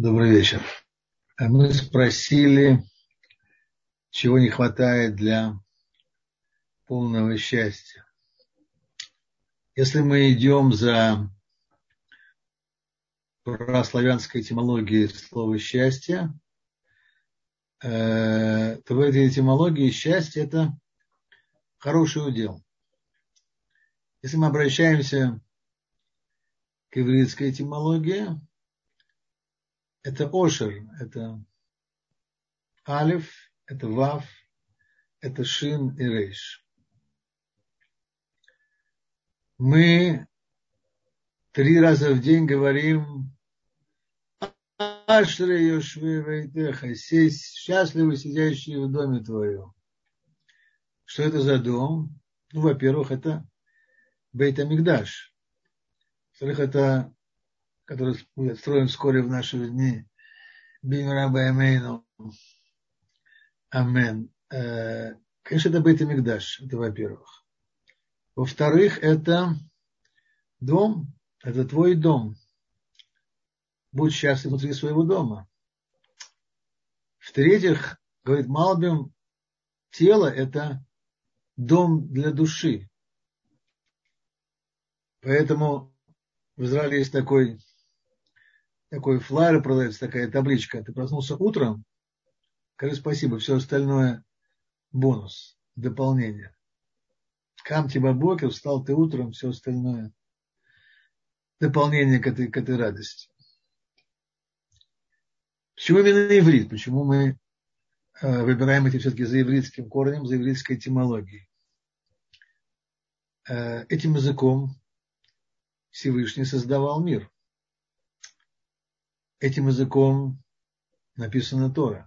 Добрый вечер. Мы спросили, чего не хватает для полного счастья. Если мы идем за праславянской этимологией слова «счастье», то в этой этимологии счастье – это хороший удел. Если мы обращаемся к ивритской этимологии, это ошер, это алеф, это вав, это шин и рейш. Мы 3 раза в день говорим «Ашре йошве вейтеха», счастливы сидящие в доме твоем. Что это за дом? Во-первых, это Бейт Амикдаш. Во-вторых, это, который будет строен вскоре в наши дни, Бин Раба Амейну. Амен. Конечно, это Бейт Амикдаш, это во-первых. Во-вторых, это дом, это твой дом. Будь счастлив внутри своего дома. В-третьих, говорит Малбим, тело – это дом для души. Поэтому в Израиле есть такой флаер, продается такая табличка. Ты проснулся утром, скажи спасибо, все остальное бонус, дополнение. Камти бабокер, встал ты утром, все остальное дополнение к этой радости. Почему именно иврит? Почему мы выбираем эти все-таки за ивритским корнем, за ивритской этимологией? Этим языком Всевышний создавал мир. Этим языком написана Тора.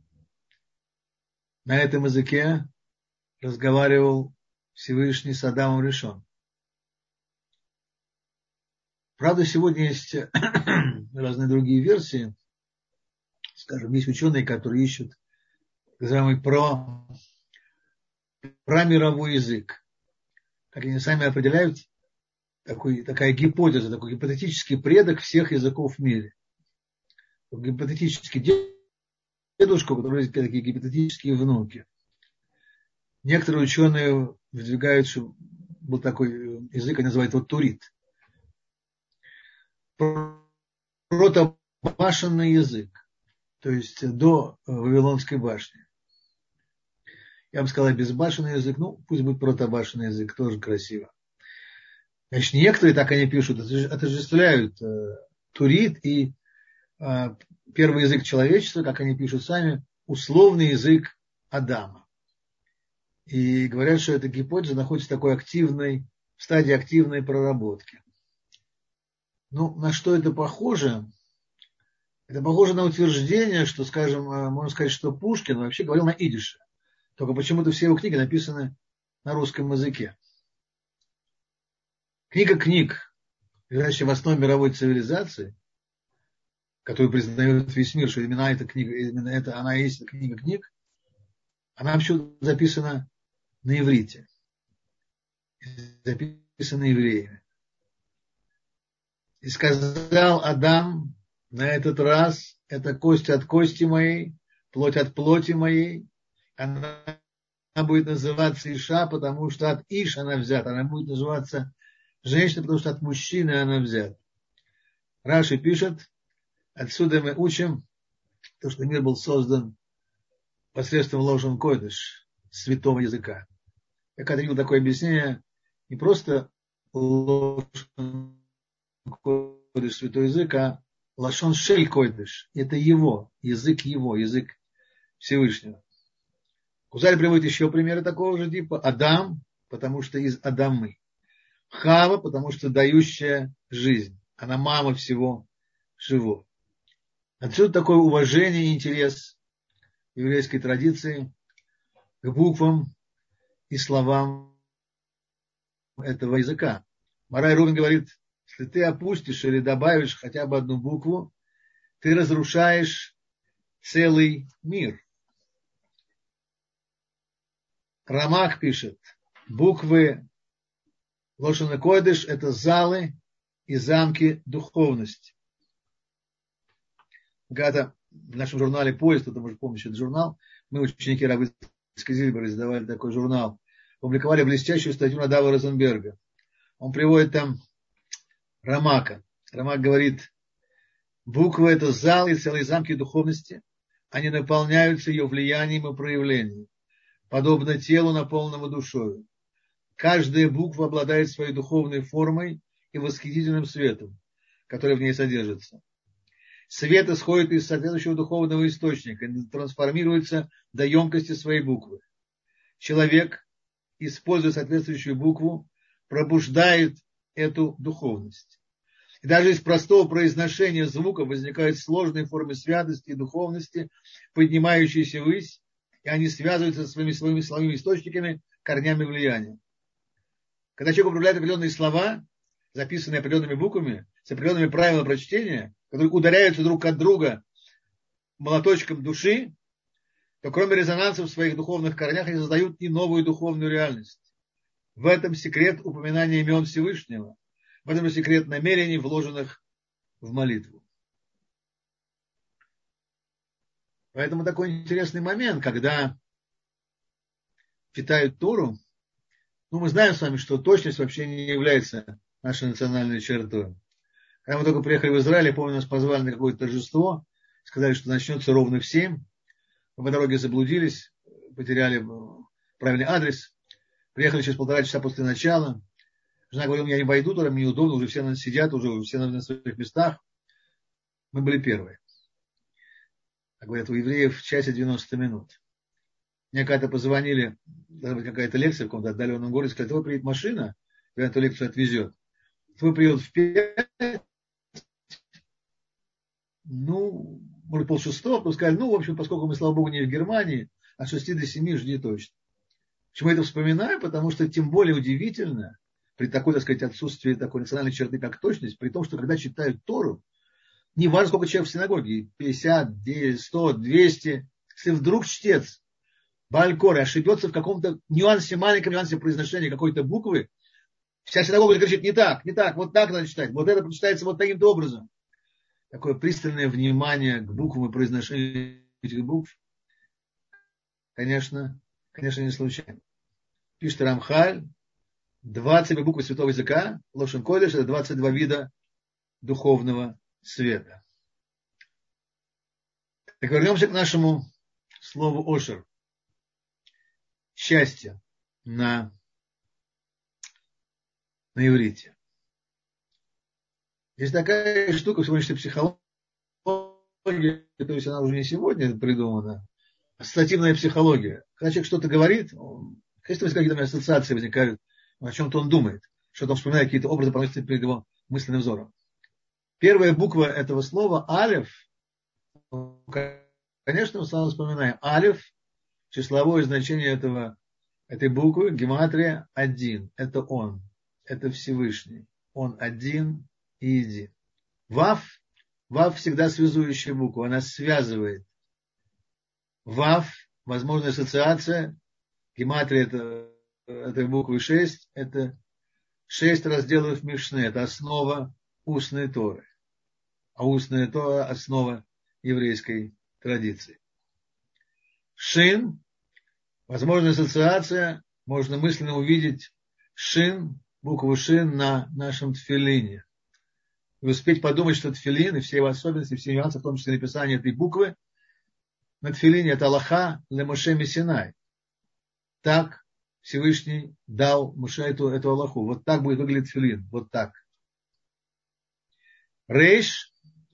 На этом языке разговаривал Всевышний с Адамом Ришон. Правда, сегодня есть разные другие версии. Скажем, есть ученые, которые ищут так называемый прамировой язык. Как они сами определяют, такая гипотеза, такой гипотетический предок всех языков в мире. Гипотетический дедушка, у которого есть такие гипотетические внуки. Некоторые ученые выдвигают, что был такой язык, они называют его турит. Протобашенный язык, то есть до Вавилонской башни. Я бы сказал, безбашенный язык, пусть будет протобашенный язык, тоже красиво. Значит, некоторые, так они пишут, отождествляют турит и первый язык человечества, как они пишут сами, условный язык Адама. И говорят, что эта гипотеза находится в такой в стадии активной проработки. На что это похоже? Это похоже на утверждение, что, скажем, можно сказать, что Пушкин вообще говорил на идише. Только почему-то все его книги написаны на русском языке. Книга книг, лежащая в основе мировой цивилизации, которую признает весь мир, что именно эта книга, именно это она и есть книга книг, она вообще записана на иврите. Записана евреями. И сказал Адам, на этот раз это кость от кости моей, плоть от плоти моей. Она будет называться Иша, потому что от Иш она взята. Она будет называться женщина, потому что от мужчины она взята. Раши пишет, отсюда мы учим, то, что мир был создан посредством лошон койдыш, святого языка. Я когда видел такое объяснение, не просто лошон койдыш, святой язык, а лошон шель койдыш. Это его, язык Всевышнего. Кузарь приводит еще примеры такого же типа. Адам, потому что из Адамы. Хава, потому что дающая жизнь. Она мама всего живого. Отсюда такое уважение и интерес еврейской традиции к буквам и словам этого языка. Марай Рубин говорит, если ты опустишь или добавишь хотя бы одну букву, ты разрушаешь целый мир. Рамах пишет, буквы лошон койдыш – это залы и замки духовности. Когда-то в нашем журнале «Поезд», кто-то может помнить этот журнал, мы, ученики Равыцкой Зильбера, издавали такой журнал, публиковали блестящую статью Надава Розенберга. Он приводит там Рамака. Рамак говорит, буквы – это зал и целые замки духовности. Они наполняются ее влиянием и проявлением, подобно телу, наполненному душою. Каждая буква обладает своей духовной формой и восхитительным светом, который в ней содержится. Свет исходит из соответствующего духовного источника и трансформируется до емкости своей буквы. Человек, используя соответствующую букву, пробуждает эту духовность. И даже из простого произношения звука возникают сложные формы святости и духовности, поднимающиеся ввысь, и они связываются со своими словными источниками, корнями влияния. Когда человек употребляет определенные слова, записанные определенными буквами, с определенными правилами прочтения, которые ударяются друг от друга молоточком души, то кроме резонанса в своих духовных корнях, они создают и новую духовную реальность. В этом секрет упоминания имен Всевышнего. В этом секрет намерений, вложенных в молитву. Поэтому такой интересный момент, когда читают Тору, мы знаем с вами, что точность вообще не является нашей национальной чертой. Когда мы только приехали в Израиль, я помню, нас позвали на какое-то торжество, сказали, что начнется ровно в 7. Мы по дороге заблудились, потеряли правильный адрес. Приехали через 1,5 часа после начала. Жена говорила, я не пойду, туда мне неудобно, уже все сидят, уже все на своих местах. Мы были первые. Как говорят, у евреев в часе 90 минут. Мне когда-то позвонили, должна быть какая-то лекция в каком-то отдаленном городе, сказали, твой приедет машина, и эту лекцию отвезет. Твой приедет в 5, может, 5:30, то сказали, в общем, поскольку мы, слава богу, не в Германии, от 6 до 7 жди точно. Почему я это вспоминаю? Потому что тем более удивительно, при такой, так сказать, отсутствии такой национальной черты, как точность, при том, что когда читают Тору, не важно, сколько человек в синагоге, 50, 100, 200, если вдруг чтец Бааль-Коры ошибется в каком-то маленьком нюансе произношения какой-то буквы, вся синагога кричит, не так, вот так надо читать, вот это прочитается вот таким-то образом. Такое пристальное внимание к буквам и произношению этих букв, конечно, не случайно. Пишет Рамхаль, 20 букв святого языка, Лошен Койдеш, это 22 вида духовного света. Так вернемся к нашему слову Ошер. Счастье на иврите. Есть такая штука в сегодняшней психологии, то есть она уже не сегодня придумана, ассоциативная психология. Когда человек что-то говорит, конечно, какие-то ассоциации возникают, о чем-то он думает, что-то он вспоминает, какие-то образы проносятся перед его мысленным взором. Первая буква этого слова, алеф, конечно, мы сразу вспоминаем. Алеф, числовое значение этой буквы, гематрия 1. Это он, это Всевышний. Он один и един. Вав всегда связующая буква, она связывает. Вав, возможная ассоциация, гематрия этой буквы 6, это 6 разделов Мишны, это основа устной Торы. А устная Тора – основа еврейской традиции. Шин, возможная ассоциация, можно мысленно увидеть шин, букву шин на нашем тфилине. И успеть подумать, что тфилин и все его особенности, все нюансы, в том числе написание этой буквы, на тфилине это Аллаха ле Моше Мисинай. Так Всевышний дал Моше эту Аллаху. Вот так будет выглядеть тфилин. Вот так. Рейш.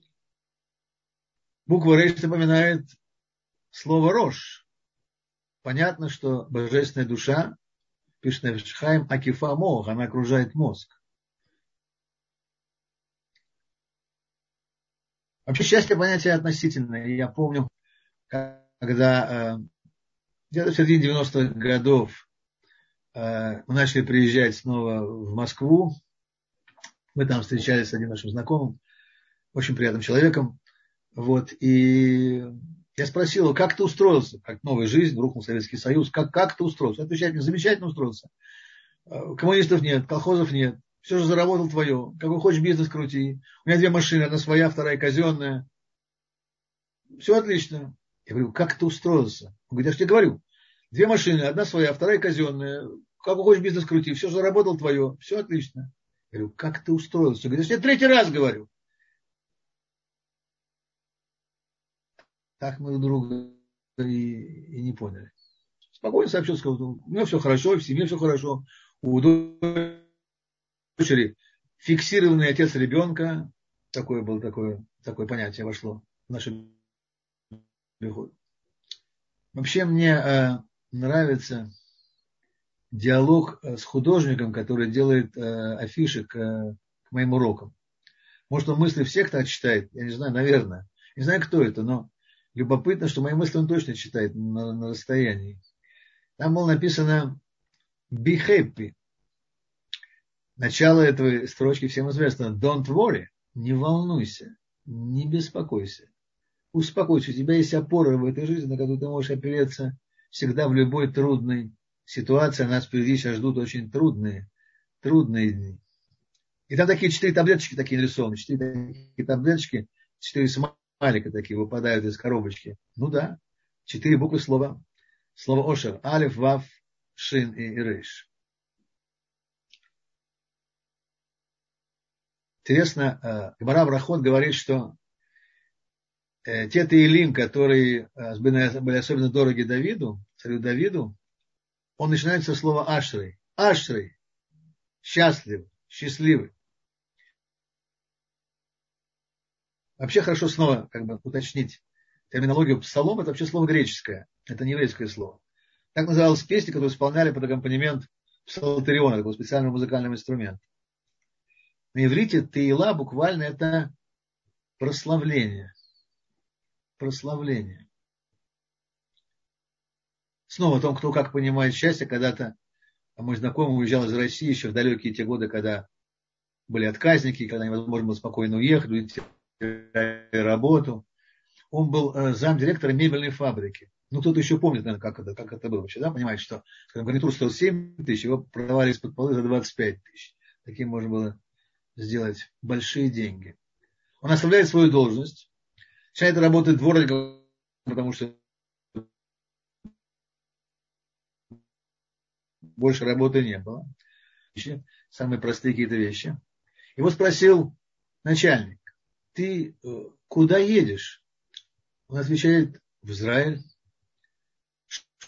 Буква Рейш напоминает слово Рош. Понятно, что божественная душа, пишет Нефеш Хаим, акифа мох, она окружает мозг. Вообще счастье понятие относительное. Я помню, когда где-то в середине 90-х годов мы начали приезжать снова в Москву. Мы там встречались с одним нашим знакомым, очень приятным человеком. Вот, и я спросил его, как ты устроился? Как новая жизнь, рухнул Советский Союз, как ты устроился? Он отвечает мне, замечательно устроился. Коммунистов нет, колхозов нет. Все же заработал твое. Какой хочешь бизнес крути. У меня 2 машины, одна своя, вторая казенная. Все отлично. Я говорю, как ты устроился? Он говорит, я же тебе говорю, 2 машины, одна своя, вторая казенная. Как хочешь бизнес крути, все заработал твое, все отлично. Я говорю, как ты устроился? Он говорит, я тебе 3-й раз говорю. Так мы друг друга и не поняли. Спокойно сообщил, сказал, у меня все хорошо, в семье все хорошо. У дочери фиксированный отец ребенка. Такое понятие вошло в наше приход. Вообще мне нравится диалог с художником, который делает афиши к моим урокам. Может, он мысли всех так читает, я не знаю, наверное. Не знаю, кто это, но любопытно, что мои мысли он точно читает на расстоянии. Там было написано be happy. Начало этой строчки всем известно. Don't worry. Не волнуйся. Не беспокойся. Успокойся. У тебя есть опора в этой жизни, на которую ты можешь опереться всегда в любой трудной ситуации. Нас впереди сейчас ждут очень трудные дни. И там такие 4 таблеточки такие нарисованы. 4 такие таблеточки, 4 смайлика такие выпадают из коробочки. Ну да. 4 буквы слова. Слово Ошер. Алеф, Вав, Шин и Рейш. Интересно, Гемара Брахот говорит, что те Теилим, которые были особенно дороги Давиду, царю Давиду, он начинается со слова Ашрей. Ашрей. Счастлив, счастливый. Вообще хорошо снова уточнить терминологию. Псалом — это вообще слово греческое. Это не еврейское слово. Так называлась песня, которую исполняли под аккомпанемент псалтериона, такого специального музыкального инструмента. На иврите Теила буквально это прославление. Прославление. Снова о том, кто как понимает счастье. Когда-то мой знакомый уезжал из России еще в далекие те годы, когда были отказники, когда невозможно было спокойно уехать, уйти на работу. Он был замдиректора мебельной фабрики. Ну, кто-то еще помнит, наверное, как это было вообще, да? Понимаете, что гарнитур стоил 7 тысяч, его продавали из-под полы за 25 тысяч. Таким можно было сделать большие деньги. Он оставляет свою должность, начинает работать дворником, потому что больше работы не было. Самые простые какие-то вещи. Его спросил начальник, ты куда едешь? Он отвечает, в Израиль. Что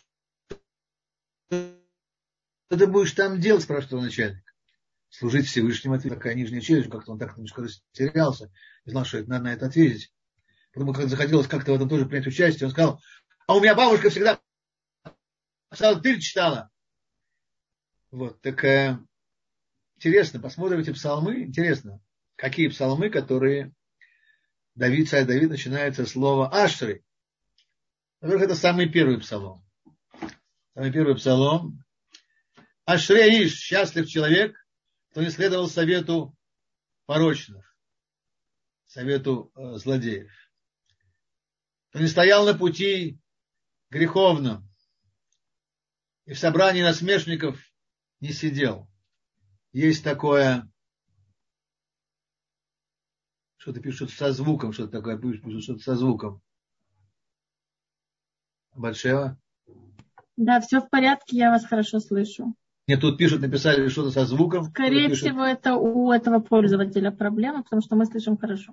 ты будешь там делать, спрашивал начальник. Служить Всевышнему, ответил, такая нижняя челюсть, как-то он так немножко растерялся, не знал, что это надо на это ответить. Потом, как захотелось как-то в этом тоже принять участие, он сказал, а у меня бабушка всегда псалтырь читала. Вот, так интересно, посмотрим эти псалмы, интересно, какие псалмы, которые царь Давид начинает со слова Ашрей. Во-первых, это самый первый псалом. Самый первый псалом. Ашрей иш, счастлив человек, кто не следовал совету порочных, совету злодеев. Кто не стоял на пути греховном и в собрании насмешников не сидел. Есть такое, что-то пишут со звуком, что-то такое пишут, что-то со звуком. Батшева? Да, все в порядке, я вас хорошо слышу. Нет, тут пишут, написали что-то со звуком. Скорее всего, это у этого пользователя проблема, потому что мы слышим хорошо.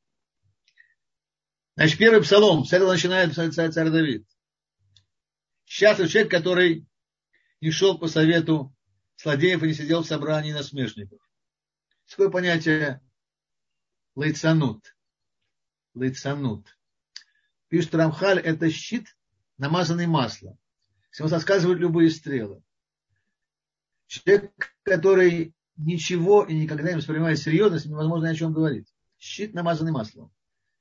Значит, первый псалом, с этого начинает царь Давид. Счастлив человек, который не шел по совету злодеев и не сидел в собрании насмешников. Такое понятие лейцанут. Лейцанут. Пишет Рамхаль, это щит, намазанный маслом. С него соскальзывают любые стрелы. Человек, который ничего и никогда не воспринимает серьезно, с ним невозможно ни о чем говорить. Щит, намазанный маслом.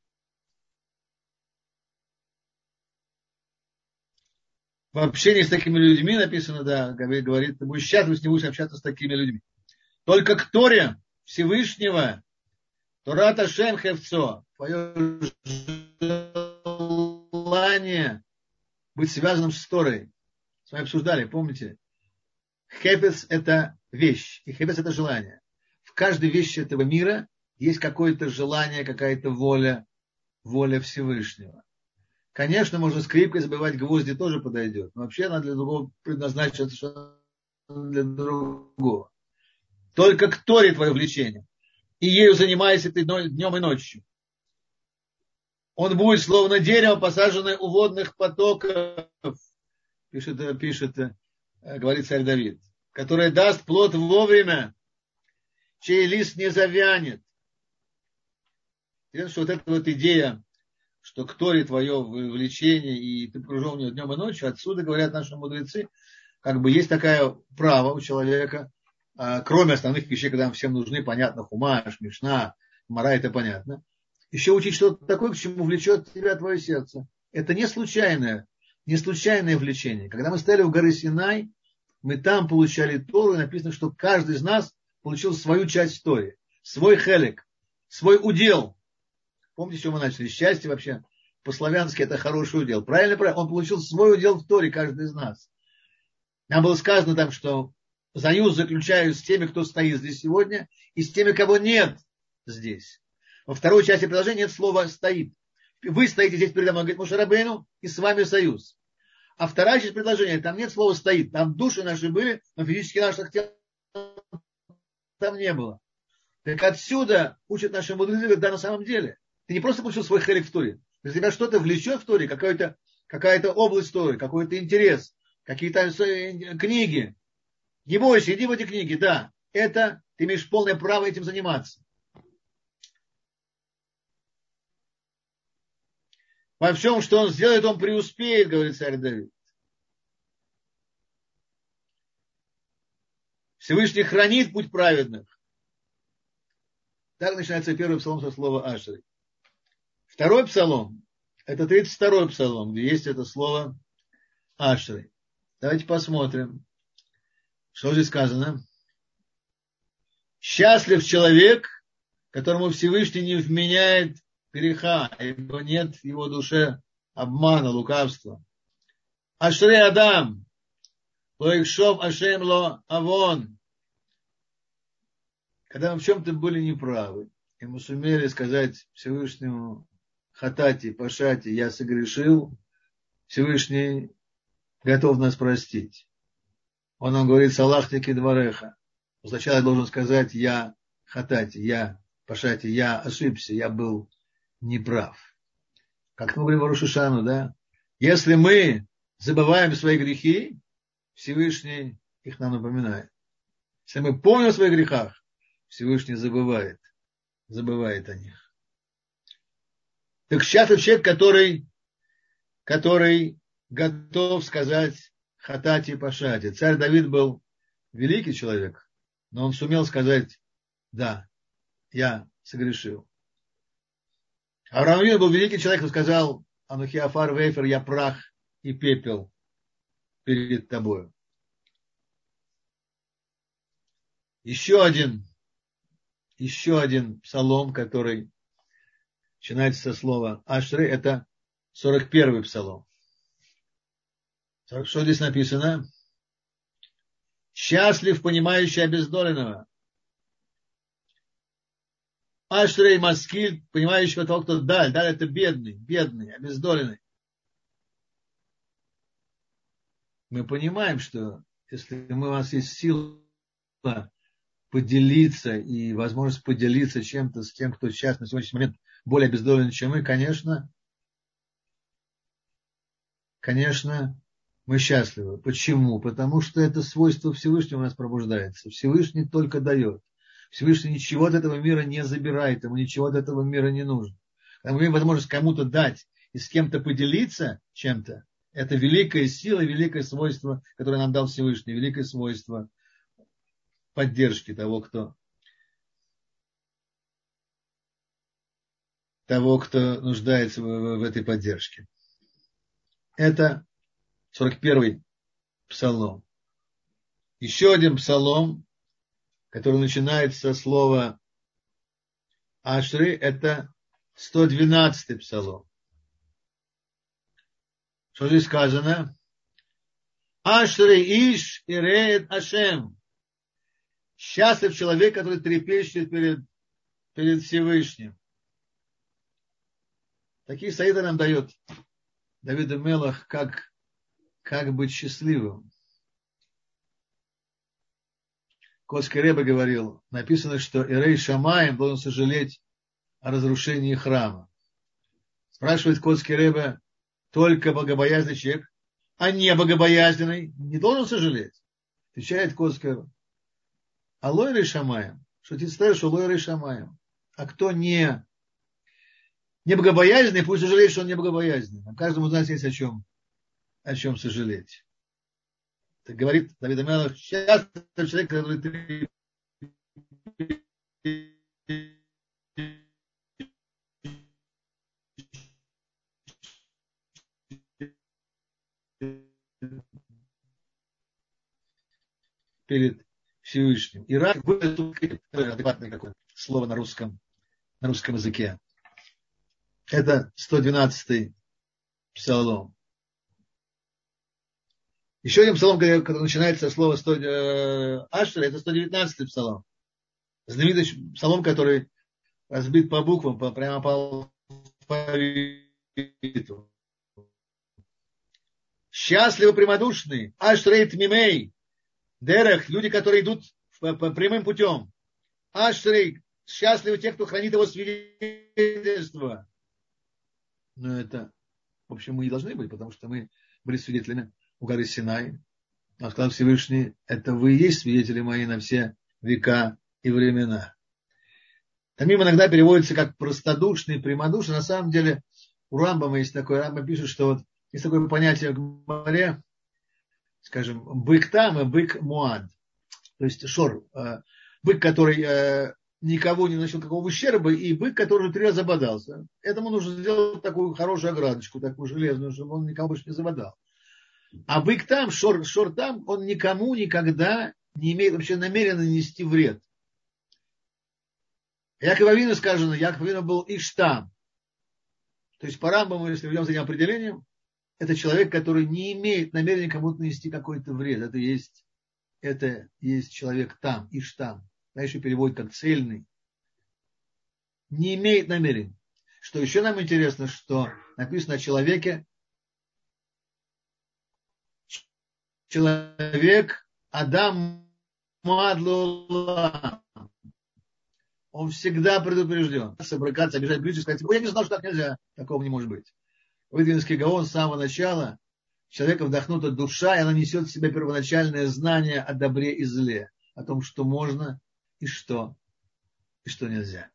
В общении с такими людьми написано, да, говорит, ты будешь счастлив, если не будешь общаться с такими людьми. Только к Торе Всевышнего, Торат Ашем Хевцо, твое желание быть связанным с Торой. С вами обсуждали, помните? Хефец – это вещь, и хефец – это желание. В каждой вещи этого мира есть какое-то желание, какая-то воля Всевышнего. Конечно, можно скрипкой забивать гвозди, тоже подойдет. Но вообще она для другого предназначена, совершенно для другого. Только к Торе твое влечение. И ею занимайся ты днем и ночью. Он будет словно дерево, посаженное у водных потоков, говорит царь Давид, которое даст плод вовремя, чей лист не завянет. Интересно, что вот эта вот идея, что к Торе твое влечение, и ты погружен в нее днем и ночью, отсюда, говорят наши мудрецы, как бы есть такое право у человека, кроме основных вещей, когда нам всем нужны, понятно, Хумаш, Мишна, Мара, это понятно, еще учить что-то такое, к чему влечет тебя твое сердце. Это не случайное влечение. Когда мы стояли у горы Синай, мы там получали Тору, и написано, что каждый из нас получил свою часть Торы, свой хелек, свой удел. Помните, с чего мы начали? Счастье вообще по-славянски это хороший удел. Правильно? Он получил свой удел в Торе, каждый из нас. Нам было сказано там, что союз заключаю с теми, кто стоит здесь сегодня, и с теми, кого нет здесь. Во второй части предложения нет слова «стоит». Вы стоите здесь передо мной, говорит Моше Рабейну, и с вами союз. А вторая часть предложения, там нет слова «стоит». Там души наши были, но физически наших тел там не было. Так отсюда учат наши мудрецы, когда на самом деле ты не просто получил свой хелик в Торе. Для тебя что-то влечет в Торе, какая-то область Торы, какой-то интерес, какие-то книги. Не бойся, иди в эти книги, да. Это ты имеешь полное право этим заниматься. Во всем, что он сделает, он преуспеет, говорит царь Давид. Всевышний хранит путь праведных. Так начинается первый псалом со слова Ашри. Второй псалом, это 32-й псалом, где есть это слово Ашри. Давайте посмотрим, что здесь сказано. Счастлив человек, которому Всевышний не вменяет греха, ибо нет в его душе обмана, лукавства. Ашри Адам, лоикшов Ашем ло авон. Когда мы в чем-то были неправы, и мы сумели сказать Всевышнему хатати, пашати, я согрешил, Всевышний готов нас простить. Он нам говорит, салахтики двореха. Сначала я должен сказать, я хатати, я пашати, я ошибся, я был неправ. Как мы говорим в Рош ха-Шана, да? Если мы забываем свои грехи, Всевышний их нам напоминает. Если мы помним о своих грехах, Всевышний забывает о них. Так счастлив человек, который готов сказать хатати пашати. Царь Давид был великий человек, но он сумел сказать, да, я согрешил. Авраам Авину был великий человек, он сказал, анухи афар вейфер, я прах и пепел перед тобою. Еще один псалом, который начинается со слова Ашри, это 41-й псалом. Что здесь написано? Счастлив, понимающий обездоленного. Ашрей маскиль, понимающего того, кто даль. Даль это бедный, обездоленный. Мы понимаем, что если у нас есть сила поделиться и возможность поделиться чем-то с тем, кто сейчас на сегодняшний момент более обездоленный, чем мы, конечно, мы счастливы. Почему? Потому что это свойство Всевышнего у нас пробуждается. Всевышний только дает. Всевышний ничего от этого мира не забирает, ему ничего от этого мира не нужно. Когда мы имеем возможность кому-то дать и с кем-то поделиться чем-то, это великая сила, великое свойство, которое нам дал Всевышний, великое свойство поддержки того, кто нуждается в этой поддержке. Это 41-й псалом. Еще один псалом, который начинается со слова Ашри, это 112-й псалом. Что здесь сказано? Ашри иш иреет Ашем. Счастлив человек, который трепещет перед Всевышним. Такие советы нам дает Давид ха-Мелех, как быть счастливым. Коцкий Ребе говорил, написано, что Ирей Шамаем должен сожалеть о разрушении храма. Спрашивает Коцкий Ребе, только богобоязненный человек, а не богобоязненный не должен сожалеть. Отвечает Коцкий Ребе. А лой Ирей Шамаем, что ты ставишь, что лой Ирей Шамаем. А кто не богобоязненный, пусть сожалеет, что он не богобоязненный. Нам каждому из нас есть о чем сожалеть. Так говорит Давид ха-Мелех, счастлив человек, который перед Всевышним. Ирак, адекватное какое слово на русском языке. Это 112-й псалом. Еще один псалом, который начинается со слова Ашер, это 119-й псалом. Знаменитый псалом, который разбит по буквам, прямо по алфавиту. Счастливы прямодушные, Ашрей Тмимей, Дерех, люди, которые идут по прямым путем. Ашрей, счастливы те, кто хранит его свидетельство. Но это, в общем, мы не должны быть, потому что мы были свидетелями у горы Синай. А сказал Всевышний, это вы и есть свидетели мои на все века и времена. Тамим иногда переводится как простодушный, прямодушный. На самом деле у Рамбама есть такое, Рамбам пишет, что вот есть такое понятие в Гмаре, скажем, бык там и бык муад. То есть шор, бык, который никого не наносил какого ущерба, и бык, который уже 3 раза забодался. Этому нужно сделать такую хорошую оградочку, такую железную, чтобы он никого больше не забодал. А бык там, шор там, он никому никогда не имеет вообще намеренно нанести вред. Яков Авину сказано, Яков Авину был Иштам. То есть по Рамбаму, если ведем с этим определением, это человек, который не имеет намерения кому-то нанести какой-то вред. Это есть человек там, Иштам. Дальше переводит как цельный. Не имеет намерения. Что еще нам интересно, что написано о человеке. Человек Адам Мадлула. Он всегда предупрежден. Собрыкаться, обижать ближних, сказать, ой, я не знал, что так нельзя. Такого не может быть. Витвинский Гаон с самого начала человека вдохнута душа, и она несет в себе первоначальное знание о добре и зле. О том, что можно и что нельзя.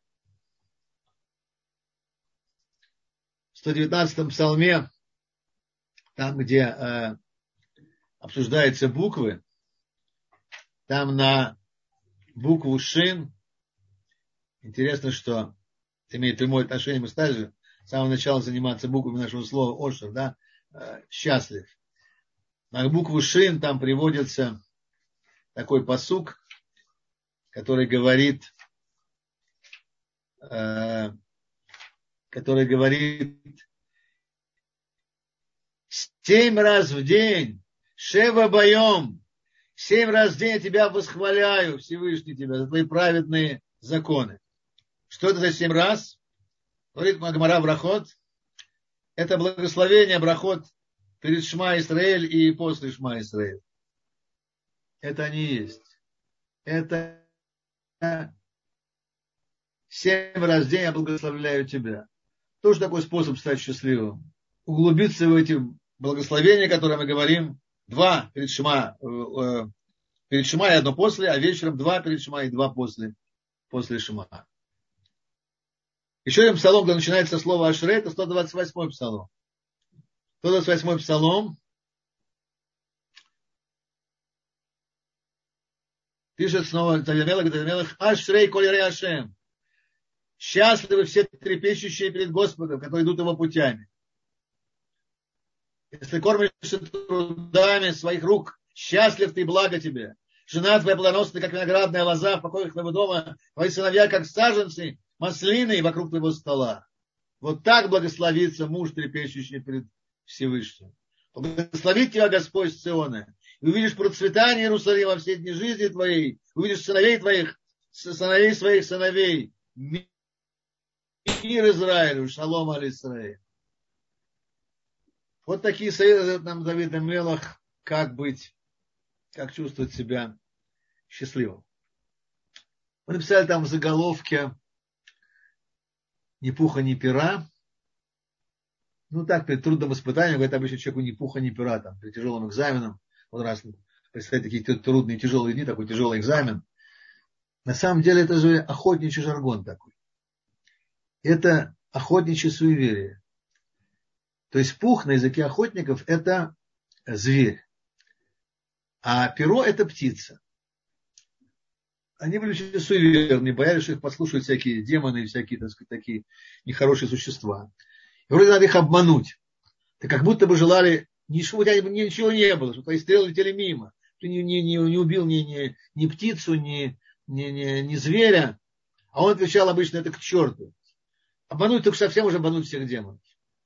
В 119-м псалме, там, где обсуждаются буквы, там на букву Шин, интересно, что имеет прямое отношение, мы стали же с самого начала заниматься буквами нашего слова Ошер, да, счастлив. На букву Шин там приводится такой пасук, который говорит 7 раз в день, Шева боем, 7 раз в день я тебя восхваляю, Всевышний тебя, за твои праведные законы. Что это за 7 раз? Говорит Гемара Брахот. Это благословение Брахот перед Шма Исраэль и после Шма Исраэль. Это они есть. Это 7 раз в день я благословляю тебя. Тоже такой способ стать счастливым. Углубиться в эти благословения, которые мы говорим. 2 перед Шма и 1 после, а вечером 2 перед Шма и 2 после Шма. Еще один псалом, где начинается слово Ашре, это 128-й псалом. 128-й псалом пишет снова Давид Ашрей коль Ашем. Счастливы все трепещущие перед Господом, которые идут его путями. Если кормишься трудами своих рук, счастлив ты и благо тебе. Жена твоя плодоносная, как виноградная лоза в покоях твоего дома, твои сыновья, как саженцы, маслины вокруг твоего стола. Вот так благословится муж, трепещущий перед Всевышним. Благословит тебя Господь с Сиона. И увидишь процветание Иерусалима во все дни жизни твоей. Увидишь сыновей твоих, сыновей своих сыновей. Мир Израилю, шалом аль Исраэль. Вот такие советы дает нам Давид ха-Мелех, как быть, как чувствовать себя счастливым. Мы написали там в заголовке «Ни пуха, ни пера». Ну так, перед трудным испытанием, говорит обычно человеку ни пуха, ни пера, там, перед тяжелым экзаменом. Вот раз представить такие трудные, тяжелые дни, такой тяжелый экзамен. На самом деле это же охотничий жаргон такой. Это охотничье суеверие. То есть пух на языке охотников это зверь, а перо это птица. Они были очень суеверные, боялись, что их подслушивают всякие демоны и всякие, так сказать, такие нехорошие существа. И вроде надо их обмануть. Ты как будто бы желали, ничего, у тебя ничего не было, что твои стрелы летели мимо. Ты не убил ни птицу, ни зверя. А он отвечал обычно, это к черту. Обмануть, только совсем уже обмануть всех демонов.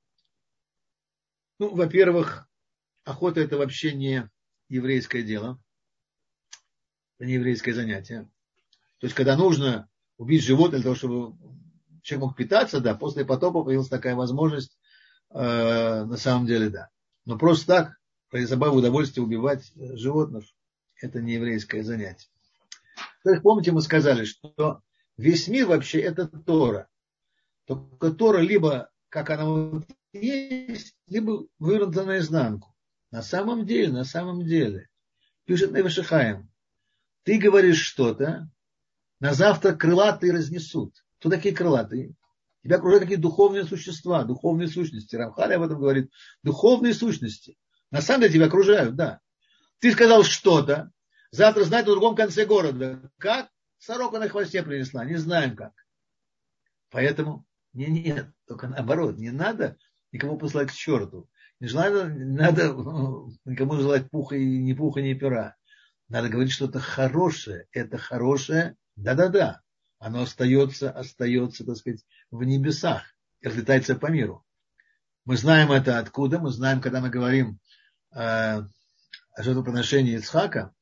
Ну, во-первых, охота это вообще не еврейское дело. Это не еврейское занятие. То есть, когда нужно убить животное для того, чтобы человек мог питаться, да, после потопа появилась такая возможность, на самом деле, да. Но просто так, ради забавы, удовольствия убивать животных, это не еврейское занятие. То есть, помните, мы сказали, что весь мир вообще это Тора. Только Тора либо, как она вот есть, либо вывернута наизнанку. На самом деле, пишет Невиш ха-Хаим, ты говоришь что-то, на завтра крылатые разнесут. Кто такие крылатые? Тебя окружают какие-то духовные существа, духовные сущности. Рамхаль об этом говорит. Духовные сущности. На самом деле тебя окружают, да. Ты сказал что-то, завтра знать на другом конце города. Как? Сорока на хвосте принесла. Не знаем как. Поэтому нет, только наоборот. Не надо никого послать к черту. Не надо никому желать пуха, ни пера. Надо говорить что-то хорошее. Это хорошее, да-да-да. Оно остается, так сказать, в небесах и разлетается по миру. Мы знаем это откуда? Мы знаем, когда мы говорим о жертвоприношении Ицхака.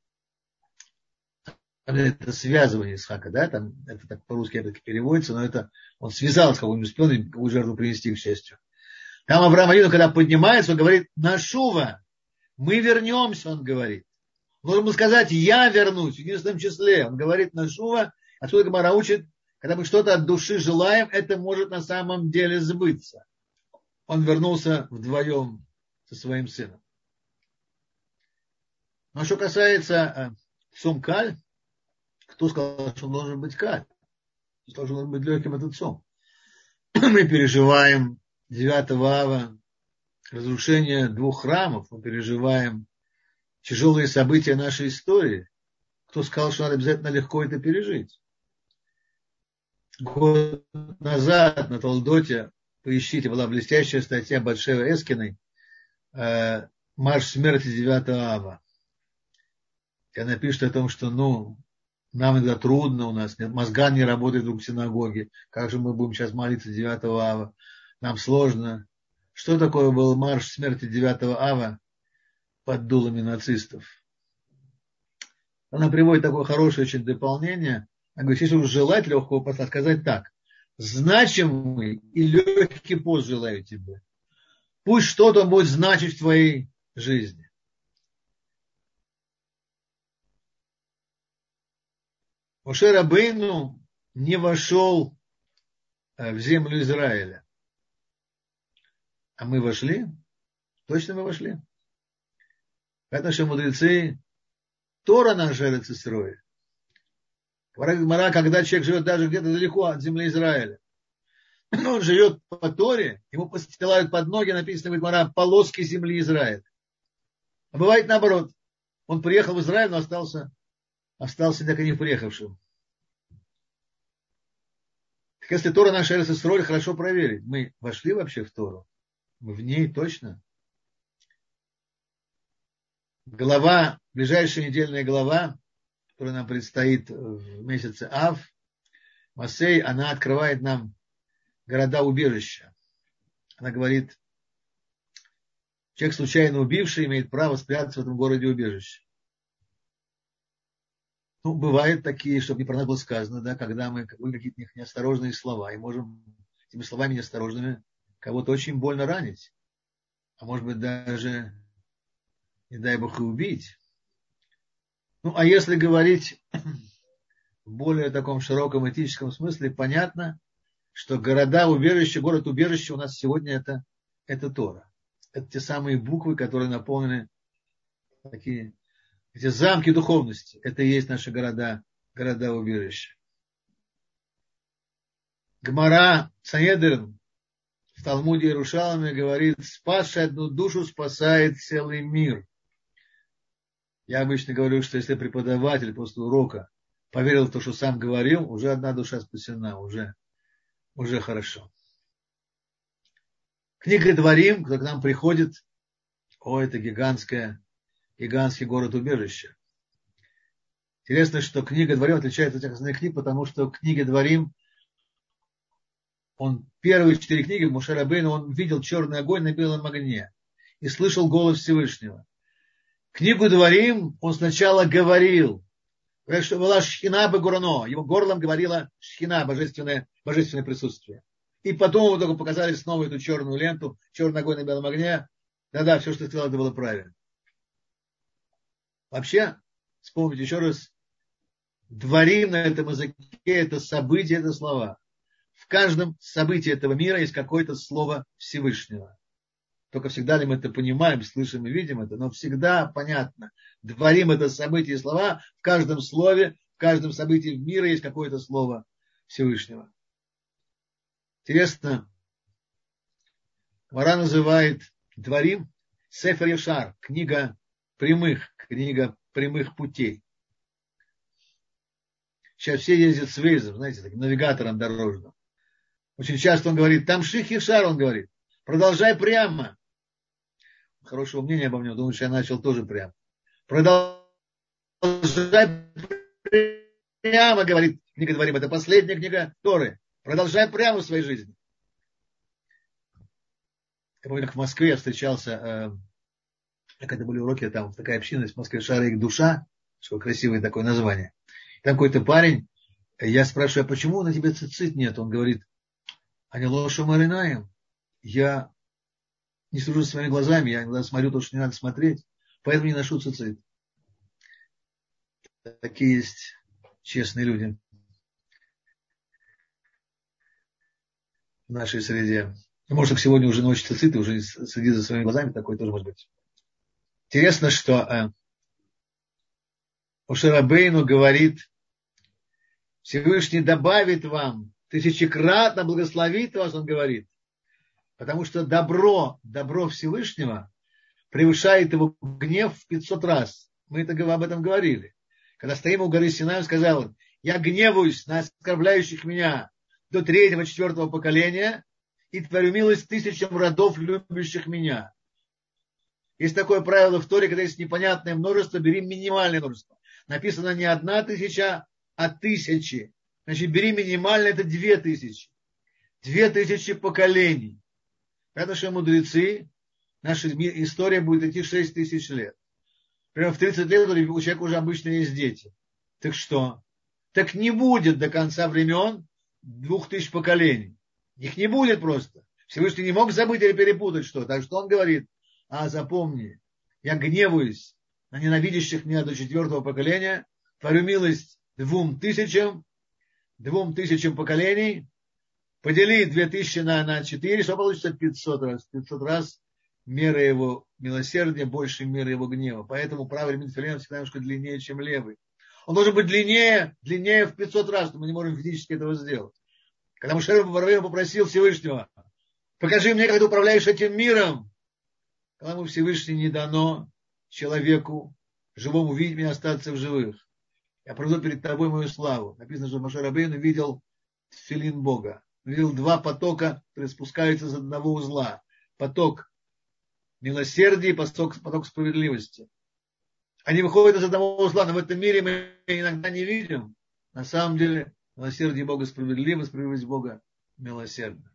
Это связывание Ицхака, да? Там, это так по-русски это переводится, но это он связал с кого-нибудь, успел какую жертву принести, к счастью. Там Авраам Авину, когда поднимается, он говорит, Нашува, мы вернемся, он говорит. Нужно было сказать, я вернусь, в единственном числе. Он говорит Нашува, отсюда Гемара учит, когда мы что-то от души желаем, это может на самом деле сбыться. Он вернулся вдвоем со своим сыном. Но что касается цом каль, кто сказал, что он должен быть каль? Кто сказал, что он должен быть легким этот цом? Мы переживаем 9 ава разрушение 2 храмов, мы переживаем тяжелые события нашей истории. Кто сказал, что надо обязательно легко это пережить? Год назад на Толдоте, поищите, была блестящая статья Батшева Эскиной «Марш смерти 9 ава». И она пишет о том, что нам иногда трудно, у нас нет, мозга не работает вдруг в синагоге. Как же мы будем сейчас молиться 9 ава? Нам сложно. Что такое был марш смерти 9 ава под дулами нацистов? Она приводит такое хорошее очень дополнение. Она говорит, если уж желать легкого поста, сказать так. Значимый и легкий пост желаю тебе. Пусть что-то будет значить в твоей жизни. Моше Рабейну не вошел в землю Израиля. А мы вошли? Точно мы вошли. Поэтому что мудрецы Тора наша Эрец Исроэль. Гемара, когда человек живет даже где-то далеко от земли Израиля, но он живет по Торе, ему постилают под ноги, написано в Гемара, полоски земли Израиля. А бывает наоборот. Он приехал в Израиль, но остался так и не приехавшим. Так если Тора наша Эрец Исроэль, хорошо проверить. Мы вошли вообще в Тору? Мы в ней точно? Глава, ближайшая недельная глава, которая нам предстоит в месяце Ав, Масей, она открывает нам города-убежища. Она говорит, человек, случайно убивший, имеет право спрятаться в этом городе-убежище. Бывают такие, чтобы не про нас было сказано, да, когда мы какие-то неосторожные слова, и можем этими словами неосторожными кого-то очень больно ранить. а может быть даже, не дай Бог, и убить. Ну, а если говорить в более таком широком этическом смысле, понятно, что города-убежища, город-убежище у нас сегодня это Тора. Это те самые буквы, которые наполнены такие, эти замки духовности. Это и есть наши города-убежища. Гмара Санедрин в Талмуде Иерушалайме говорит: спасший одну душу спасает целый мир. Я обычно говорю, что если преподаватель после урока поверил в то, что сам говорил, уже одна душа спасена, уже хорошо. Книга Дворим, когда к нам приходит, это гигантский город-убежище. Интересно, что книга Дворим отличается от тех остальных книг, потому что в книге Дворим первые 4 книги Моше Рабейну, он видел черный огонь на белом огне и слышал голос Всевышнего. Книгу Дворим он сначала говорил, что была шхина бегурано, его горлом говорила шхина, божественное присутствие. И потом ему только показали снова эту черную ленту, черный огонь на белом огне. Да, все, что ты сказал, это было правильно. Вообще, вспомните еще раз, Дворим на этом языке — это события, это слова. В каждом событии этого мира есть какое-то слово Всевышнего. Только всегда ли мы это понимаем, слышим и видим это, но всегда понятно. Дворим — это события и слова. В каждом слове, в каждом событии мира есть какое-то слово Всевышнего. Интересно, Гмара называет Дворим Сефер Яшар, книга прямых путей. Сейчас все ездят с Вейзом, знаете, таким навигатором дорожным. Очень часто он говорит: там Ших Яшар, он говорит, продолжай прямо. Хорошего мнения обо мне, думаю, что я начал тоже прямо. Продолжай прямо, говорит книга Дворим, это последняя книга Торы. Продолжай прямо в своей жизни. Я помню, как в Москве я встречался, когда были уроки, там такая община в Москве, Шарик Душа, что красивое такое название. Там какой-то парень, я спрашиваю: а почему на тебе цицит нет? Он говорит: они лошу маринаем. Я не слежу за своими глазами, я иногда смотрю то, что не надо смотреть, поэтому не ношу цицит. Такие есть честные люди в нашей среде. Может, сегодня уже ночь цицит, и уже следит за своими глазами, такое тоже может быть. Интересно, что Моше Рабейну говорит: Всевышний добавит вам, тысячекратно благословит вас, он говорит. Потому что добро Всевышнего превышает его гнев в 500 раз. Мы об этом говорили. Когда стоим у горы Синай, он сказал: я гневаюсь на оскорбляющих меня до 3-4 поколения и творю милость 1000 родов, любящих меня. Есть такое правило в Торе: когда есть непонятное множество, бери минимальное множество. Написано не 1000, а 1000. Значит, бери минимальное, это 2000. 2000 поколений. Понятно, что мудрецы, наша история будет идти 6000 лет. Прямо в 30 лет у человека уже обычно есть дети. Так что? Так не будет до конца времен 2000 поколений. Их не будет просто. Всевышний не мог забыть или перепутать что. Так что он говорит: запомни, я гневаюсь на ненавидящих меня до 4 поколения, творю милость 2000 поколений, подели 2000 на 4, что получится? 500 раз. 500 раз мера его милосердия больше меры его гнева. Поэтому правый ремень тфилина всегда немножко длиннее, чем левый. Он должен быть длиннее в 500 раз, но мы не можем физически этого сделать. Когда Моше Рабейну попросил Всевышнего: покажи мне, как ты управляешь этим миром, когда Всевышний не дано человеку живому видеть меня, остаться в живых. Я проведу перед тобой мою славу. Написано, что Моше Рабейну видел тфилин Бога. Видел 2 потока, которые спускаются из одного узла. Поток милосердия и поток справедливости. Они выходят из одного узла, но в этом мире мы иногда не видим. На самом деле, милосердие Бога справедливо, справедливость Бога милосердна.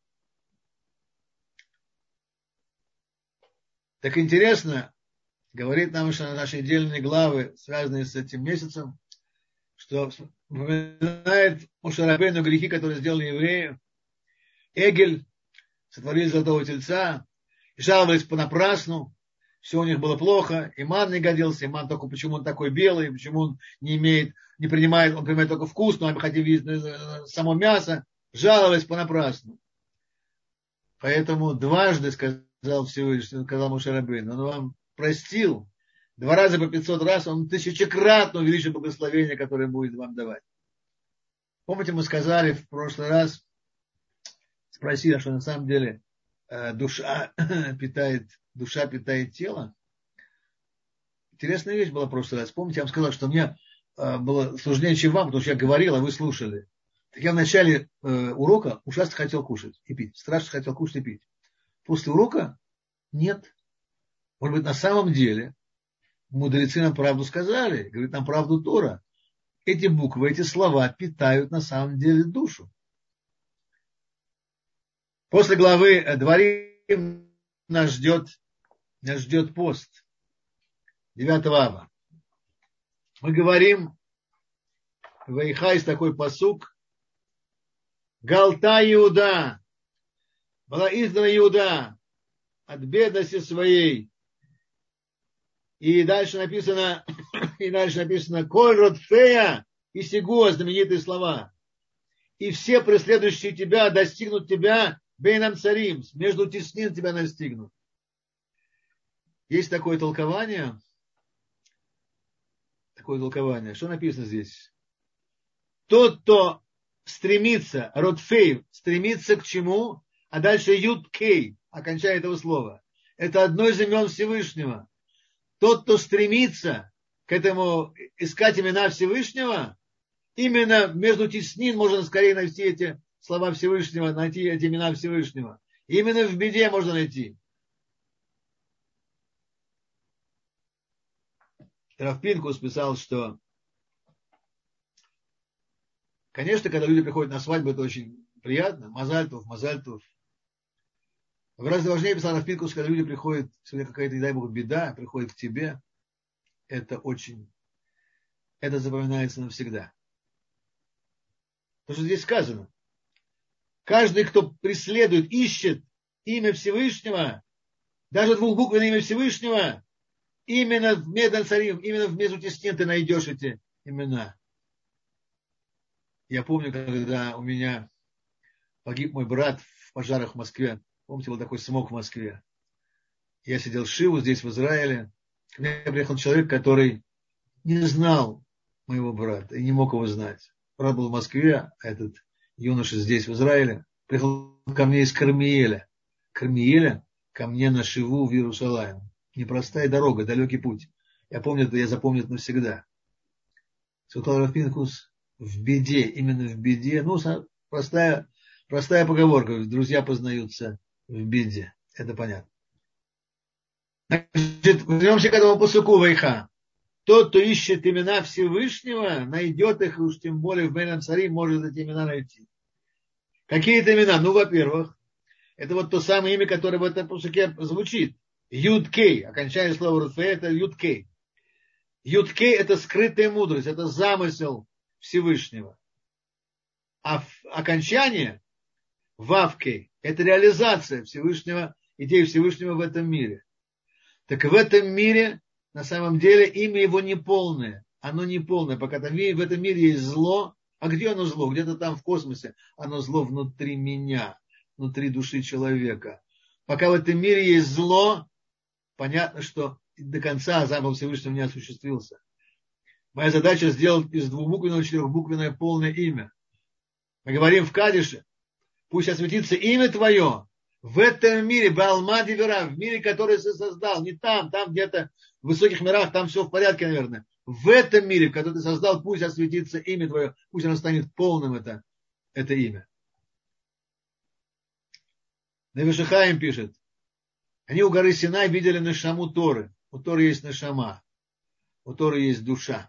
Так интересно, говорит нам, что наши недельные главы, связанные с этим месяцем, что вспоминает Моше Рабейну грехи, которые сделали евреи. Эгель сотворили золотого тельца, жаловались понапрасну, все у них было плохо, иман не годился, иман только почему он такой белый, почему он не принимает, он принимает только вкус, но мы хотим видеть само мясо, жаловались понапрасну. Поэтому дважды сказал Всевышний, сказал Моше Рабейну, он вам простил, 2 раза по 500 раз, он тысячекратно увеличит благословение, которое будет вам давать. Помните, мы сказали в прошлый раз, спросили, что на самом деле душа питает тело. Интересная вещь была в прошлый раз. Помните, я вам сказал, что мне было сложнее, чем вам, потому что я говорил, а вы слушали. Так я в начале урока ужасно хотел кушать и пить. Страшно хотел кушать и пить. После урока нет. Может быть, на самом деле мудрецы нам правду сказали, говорит нам правду Тора. Эти буквы, эти слова питают на самом деле душу. После главы Дворим нас ждет пост 9 ава. Мы говорим, Вайха есть такой пасук, Галта Иуда, была издана Иуда от бедности своей. И дальше написано, Коль Ротфея и Сигуа, знаменитые слова. И все преследующие тебя достигнут тебя Бейнам Царим, между теснин тебя настигнут. Есть такое толкование. Что написано здесь? Тот, кто стремится, Ротфей, стремится к чему? А дальше Юд Кей, окончание этого слова. Это одно из имен Всевышнего. Тот, кто стремится к этому, искать имена Всевышнего, именно между теснин можно скорее найти эти слова Всевышнего, найти эти имена Всевышнего. Именно в беде можно найти. Рав Пинкус писал, что, конечно, когда люди приходят на свадьбу, это очень приятно. Мазальтов. Гораздо важнее, писал Рав Пинкус, когда люди приходят, если какая-то, не дай бог, беда, приходит к тебе, это запоминается навсегда. Потому что здесь сказано, каждый, кто преследует, ищет имя Всевышнего, даже двухбуквенное имя Всевышнего, именно в Медан Царим, именно в между теснин ты найдешь эти имена. Я помню, когда у меня погиб мой брат в пожарах в Москве. Помните, был такой смог в Москве. Я сидел в Шиву здесь, в Израиле. Ко мне приехал человек, который не знал моего брата и не мог его знать. Брат был в Москве, а этот юноша здесь, в Израиле. Приехал ко мне из Кармиеля. Ко мне на Шиву в Иерусалим. Непростая дорога, далекий путь. Я помню это, я запомню это навсегда. Сказал Рав Пинкус, в беде, именно в беде. Простая поговорка. Друзья познаются в беде. Это понятно. Значит, вернемся к этому пасуку Вайха. Тот, кто ищет имена Всевышнего, найдет их, уж тем более в Бейнам Царим может эти имена найти. Какие это имена? Во-первых, это вот то самое имя, которое в этом пасуке звучит. Юд-Кей. Окончание слова Рутфе это Юд-Кей. Юд-Кей это скрытая мудрость, это замысел Всевышнего. А окончание Вав-Кей это реализация Всевышнего, идеи Всевышнего в этом мире. Так в этом мире, на самом деле, имя его не полное. Оно не полное, пока в этом мире есть зло. А где оно зло? Где-то там в космосе. Оно зло внутри меня, внутри души человека. Пока в этом мире есть зло, понятно, что до конца замысел Всевышнего не осуществился. Моя задача сделать из двухбуквенного четырехбуквенное полное имя. Мы говорим в Кадише, пусть осветится имя твое в этом мире, Баалмади Вера, в мире, который ты создал, не там где-то в высоких мирах, там все в порядке, наверное. В этом мире, в который ты создал, пусть осветится имя твое, пусть оно станет полным, это имя. Невиш Хаим пишет, они у горы Синай видели нешаму Торы. У Торы есть нешама, у Торы есть душа.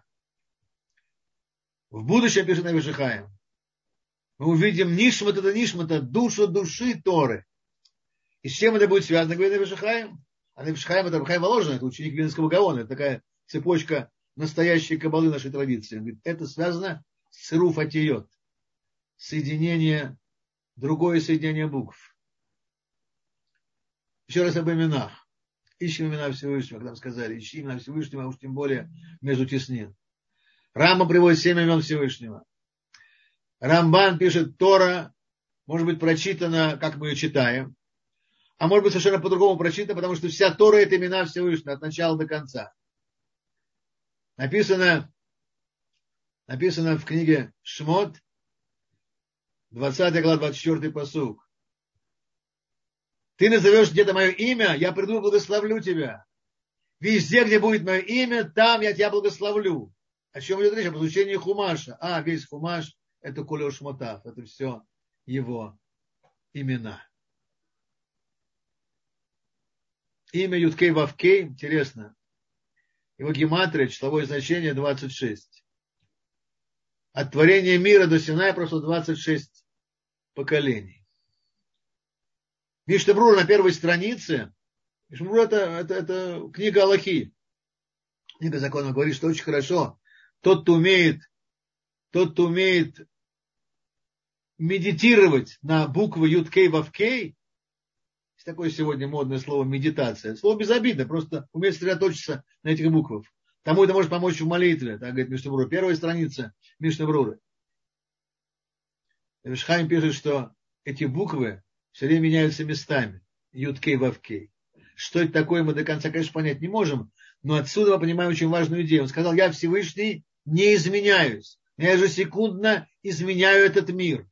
В будущем, пишет Невиш Хаим, мы увидим нишмата, душу души Торы. И с чем это будет связано, говорит Невиш Хаим? А Невиш Хаим это Хаим Воложин, это ученик Виленского Гаона, это такая цепочка настоящей кабалы нашей традиции. Он говорит, это связано с цируф атиот, другое соединение букв. Еще раз об именах. Ищем имена Всевышнего, когда мы сказали, ищи имена Всевышнего, а уж тем более между теснин. Рамбам приводит 7 имен Всевышнего. Рамбан пишет, Тора может быть прочитана, как мы ее читаем, а может быть совершенно по-другому прочитана, потому что вся Тора — это имена Всевышнего от начала до конца. Написано в книге Шмот, 20 глава, 24 пасук. Ты назовешь где-то мое имя, я приду и благословлю тебя. Везде, где будет мое имя, там я тебя благословлю. О чем идет речь? Об изучении Хумаша. Весь Хумаш — это Кулео Шмотав. Это все его имена. Имя Юткей Вавкей, интересно. Его гематрия, числовое значение 26. От творения мира до Синая прошло 26 поколений. Мишна Брура на первой странице. Мишна Брура это книга Аллахи. Книга закона говорит, что очень хорошо. Тот, кто умеет медитировать на буквы Юткей Вавкей, есть такое сегодня модное слово медитация. Слово безобидно, просто уметь сосредоточиться на этих буквах. Тому это может помочь в молитве, так говорит Мишна Брура. Первая страница Мишна Бруры. Ришхайм пишет, что эти буквы все время меняются местами. Юткей Вавкей. Что это такое, мы до конца, конечно, понять не можем, но отсюда мы понимаем очень важную идею. Он сказал, я Всевышний не изменяюсь. Я ежесекундно изменяю этот мир.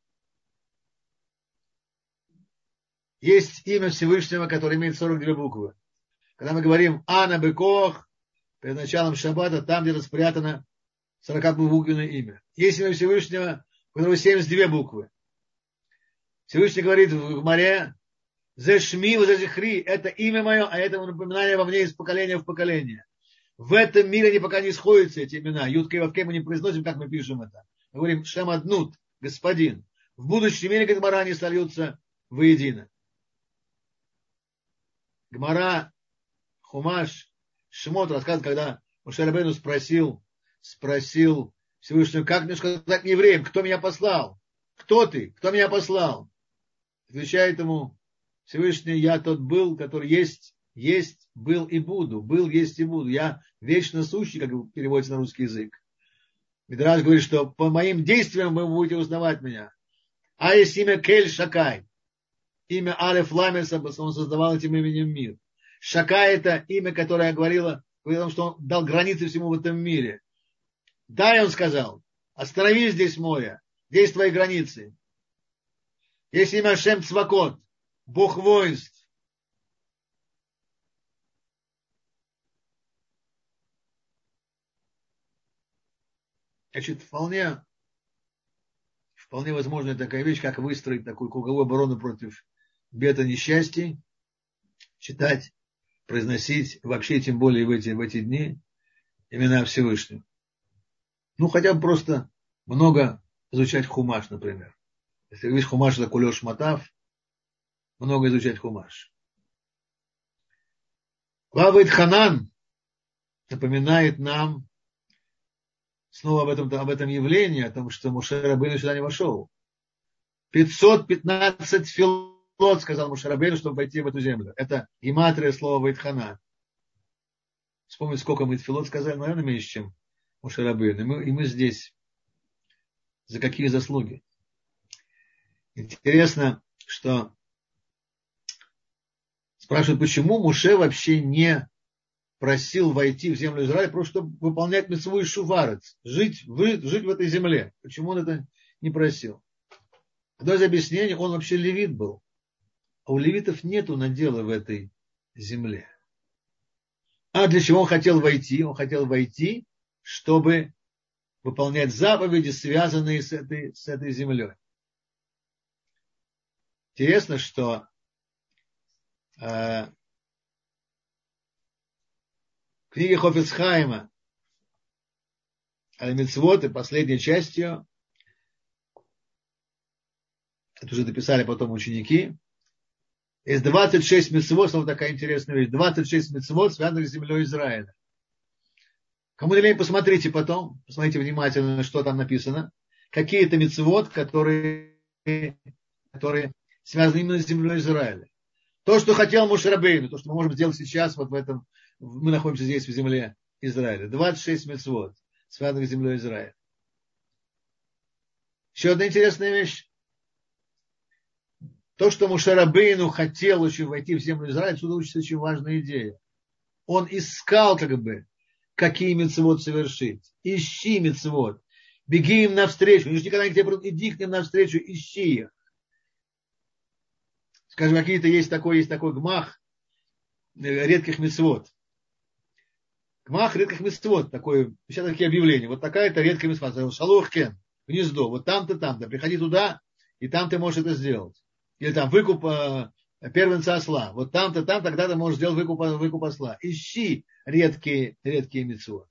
Есть имя Всевышнего, которое имеет 42 буквы. Когда мы говорим Ана Бекох, перед началом шаббата, там где-то спрятано 42-буквенное имя. Есть имя Всевышнего, у которого 72 буквы. Всевышний говорит в Гмаре, «Зе шми, зе зихри» — это имя мое, а это напоминание во мне из поколения в поколение. В этом мире они пока не сходятся, эти имена. Юткей Вавкей мы не произносим, как мы пишем это. Мы говорим Шем Аднут, господин. В будущем мире, как Гмара, они сольются воедино. Гмара, Хумаш, Шмот рассказывает, когда Моше Рабейну спросил Всевышнего, как мне сказать евреям, кто меня послал? Кто ты? Кто меня послал? Отвечает ему Всевышний, я тот был, который есть, был и буду. Был, есть и буду. Я вечно сущий, как переводится на русский язык. Мидраш говорит, что по моим действиям вы будете узнавать меня. А есть имя Кель Шакай. Имя Алеф Ламеса, он создавал этим именем мир. Шакай — это имя, которое говорит о том, что он дал границы всему в этом мире. Дай, он сказал, остановись здесь, море, здесь твои границы. Есть имя Шем Цвакот, Бог воинств. Значит, вполне возможная такая вещь, как выстроить такую круговую оборону против бед и несчастий, читать, произносить, вообще тем более в эти дни, имена Всевышнего. Хотя бы просто много изучать Хумаш, например. Если весь Хумаш это Кулео Шмотав, много изучать Хумаш. Глава Итханан напоминает нам снова об этом явлении, о том, что Моше Рабейну сюда не вошел. 515 филот, сказал Моше Рабейну, чтобы войти в эту землю. Это гематрия слова Вайтханан. Вспомнить, сколько мы филот сказали, наверное, меньше, чем Моше Рабейну. И мы здесь. За какие заслуги? Интересно, что спрашивают, почему Моше вообще не просил войти в землю Израиля, просто чтобы выполнять мицву и шуварец, жить в этой земле. Почему он это не просил? Одно из объяснений, он вообще левит был. А у левитов нету надела в этой земле. А для чего он хотел войти? Он хотел войти, чтобы выполнять заповеди, связанные с этой землей. Интересно, что в книге Хофец Хаима Аль-Мицвот и последней частью, это уже дописали потом ученики, есть 26 мицвот, снова такая интересная вещь, 26 мицвот, связанных с землей Израиля. Кому не лень, посмотрите потом, посмотрите внимательно, что там написано. Какие-то мицвот, которые связаны именно с землей Израиля. То, что хотел Моше Рабейну, то, что мы можем сделать сейчас, вот в этом, мы находимся здесь, в земле Израиля. 26 мицвот, связанных с землей Израиля. Еще одна интересная вещь. То, что Моше Рабейну хотел очень войти в землю Израиля, отсюда учится очень важная идея. Он искал, какие мицвот совершить. Ищи мицвот. Беги им навстречу. Они же никогда не к тебе придут. Иди к ним навстречу, ищи их. Скажем, есть такой гмах редких мицвот. Гмах редких мицвот. Сейчас такие объявления. Вот такая-то редкая мицвот. Шалух кен. Гнездо. Вот там-то, там-то. Приходи туда, и там ты можешь это сделать. Или там выкуп первенца осла. Вот там-то, там, тогда ты можешь сделать выкуп осла. Ищи редкие мицвот.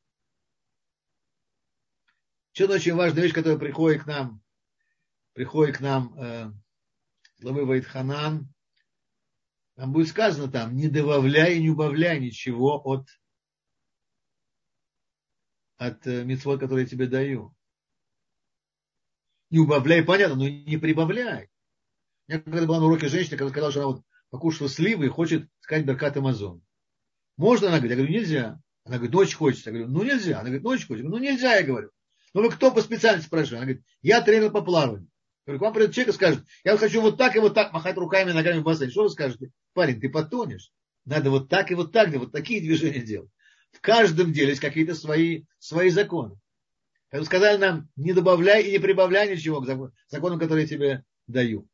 Еще одна очень важная вещь, которая приходит к нам главы Ваид-Ханан. Там будет сказано не добавляй и не убавляй ничего от мицвот, которые я тебе даю. Не убавляй, понятно, но не прибавляй. У меня когда была на уроке женщина, когда сказала, что она покушала сливы и хочет сказать Беркат Амазон. Можно? Она говорит, я говорю, нельзя. Она говорит, очень хочется. Я говорю, нельзя. Она говорит, очень хочется. Я говорю, нельзя, я говорю. Вы кто по специальности спрашивает? Она говорит, я тренер по плаванию. Я говорю, к вам придет человек и скажет, я хочу вот так и вот так махать руками и ногами в бассейн. Что вы скажете? Парень, ты потонешь. Надо вот так и вот так, вот такие движения делать. В каждом деле есть какие-то свои законы. Поэтому сказали нам, не добавляй и не прибавляй ничего к законам, которые я тебе даю.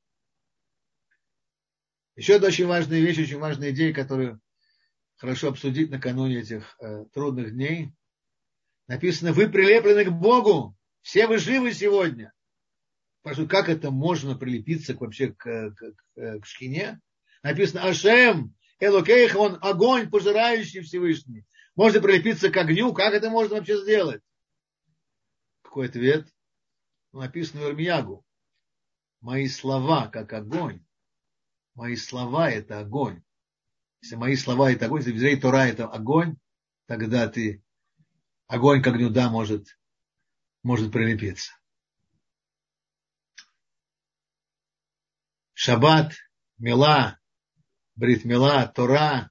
Еще одна очень важная вещь, очень важная идея, которую хорошо обсудить накануне этих трудных дней. Написано, вы прилеплены к Богу. Все вы живы сегодня. Спрашивают, как это можно прилепиться вообще к шхине? Написано, Ашем, Элокейх, он огонь, пожирающий Всевышний. Можно прилепиться к огню. Как это можно вообще сделать? Какой ответ? Написано в Ирмиягу. Мои слова, как огонь. Мои слова – это огонь. Если мои слова – это огонь, если в Израиле Тора – это огонь, тогда огонь к огню, да, может прилепиться. Шаббат, Мила, Брит Мила, Тора.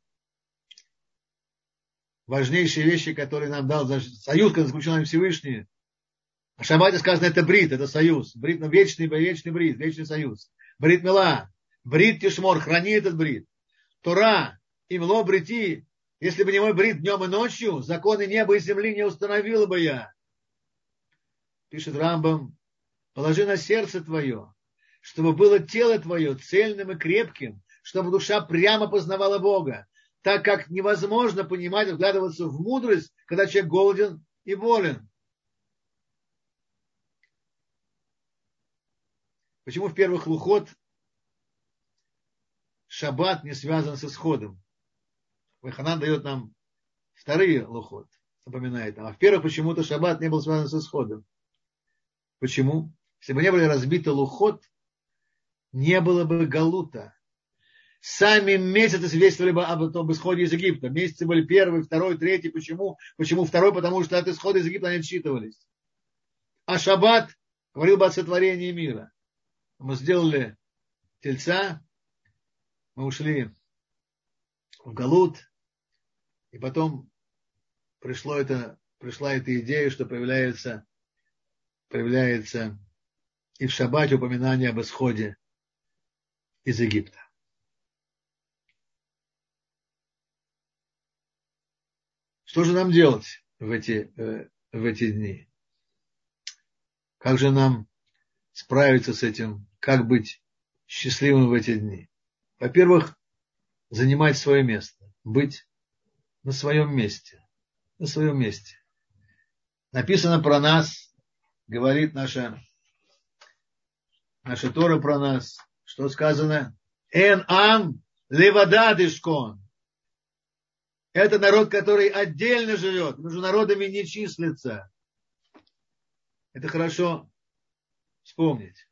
Важнейшие вещи, которые нам дал союз, когда заключен Всевышний. О Шаббате сказано, это брит, это союз. Брит, вечный брит, вечный союз. Брит Мила, брит Тишмор, храни этот брит. Тора, имло брити. Если бы не мой брит днем и ночью, законы неба и земли не установила бы я. Пишет Рамбам, положи на сердце твое, чтобы было тело твое цельным и крепким, чтобы душа прямо познавала Бога, так как невозможно понимать, вглядываться в мудрость, когда человек голоден и болен. Почему в первых лухот шаббат не связан с исходом? Вайханан дает нам вторые лухот, напоминает нам. А в первых почему-то шаббат не был связан с исходом. Почему? Если бы не были разбиты лухот, не было бы галута. Сами месяцы свидетельствовали бы об исходе из Египта. Месяцы были первый, второй, третий. Почему? Почему второй? Потому что от исхода из Египта они отсчитывались. А шаббат говорил бы о сотворении мира. Мы сделали тельца, мы ушли в галут, и потом пришла эта идея, что появляется и в шаббате упоминание об исходе из Египта. Что же нам делать в эти дни? Как же нам справиться с этим? Как быть счастливым в эти дни? Во-первых, занимать свое место. Быть на своем месте. На своем месте. Написано про нас, говорит наша Тора про нас, что сказано? Эн ам левада дишкон. Это народ, который отдельно живет, между народами не числится. Это хорошо вспомнить.